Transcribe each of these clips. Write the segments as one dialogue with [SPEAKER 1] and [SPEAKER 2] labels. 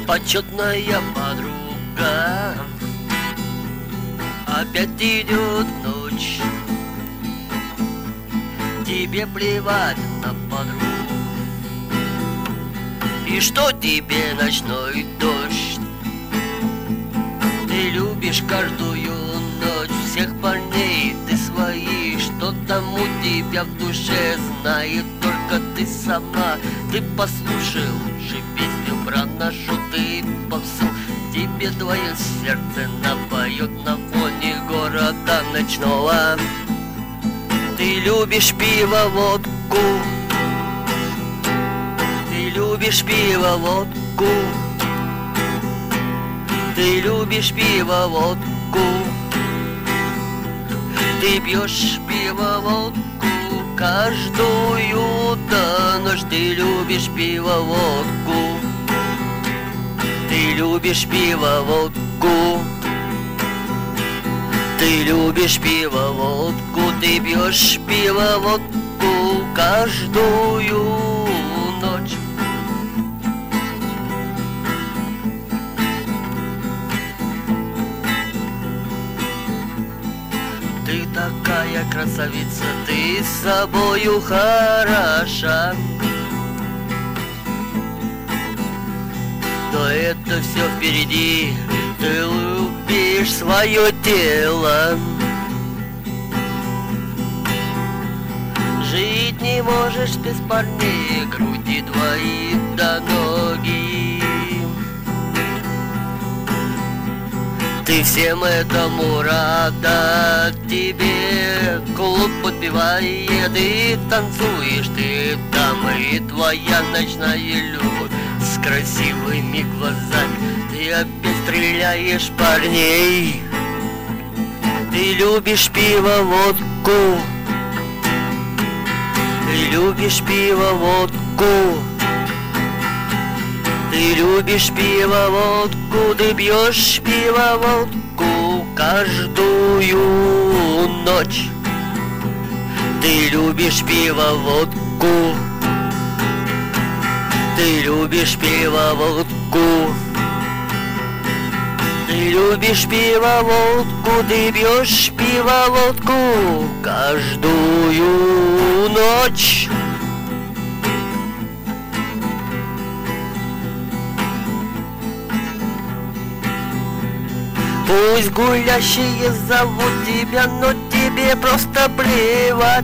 [SPEAKER 1] почетная подруга, опять идет ночь. Тебе плевать на подругу, и что тебе ночной дождь? Ты любишь каждую ночь всех парней, ты свои. Что там у тебя в душе, знает только ты сама. Ты послушай лучше песню про нашу ты попсу. Тебе твое сердце напоет на фоне города ночного. Ты любишь пиво, водку, ты любишь пиво, водку, ты любишь пиво, водку, ты пьешь пиво, водку каждую ночь. Ты любишь пиво, водку, ты любишь пиво, водку, ты любишь пиво, водку, ты пьешь пиво, водку каждую ночь. Ты такая красавица, ты с собою хороша, но это все впереди. Ты любишь свое тело, жить не можешь без парней, груди твои до ноги. Ты всем этому рада, тебе клуб подпевает и танцуешь ты там, и твоя ночная любовь с красивыми глазами. Ты опять стреляешь парней, ты любишь пиво, водку, ты любишь пиво, водку, ты любишь пиво, водку, ты пьешь пиво, водку каждую ночь. Ты любишь пиво, водку, ты любишь пиво, водку, ты любишь пиво, водку, ты пьешь пиво, водку каждую ночь. Пусть гулящие зовут тебя, но тебе просто плевать.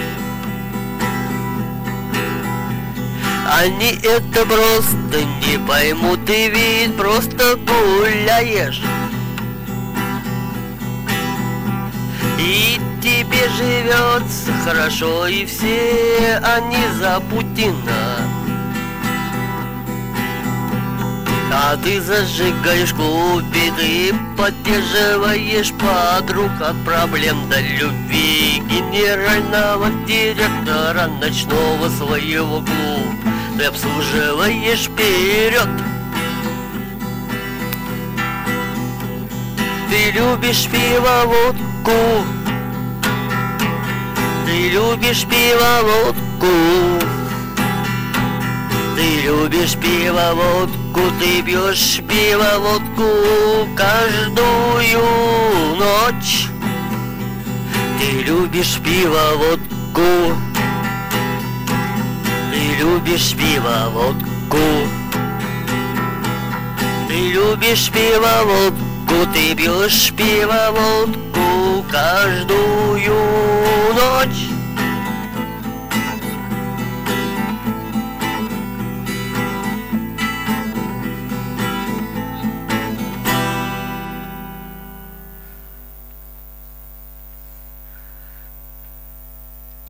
[SPEAKER 1] Они это просто не поймут, ты ведь просто гуляешь. И тебе живется хорошо, и все они за Путина. А ты зажигаешь клубы, ты поддерживаешь подруг от проблем до любви генерального директора ночного своего клуба. Ты обслуживаешь вперед. Ты любишь пиво, водку, ты любишь пиво, водку, ты любишь пиво, водку, ты пьешь пиво, водку каждую ночь. Ты любишь пиво, водку, ты любишь пиво, водку, ты любишь пиво, водку, ты пьешь пиво, водку каждую ночь.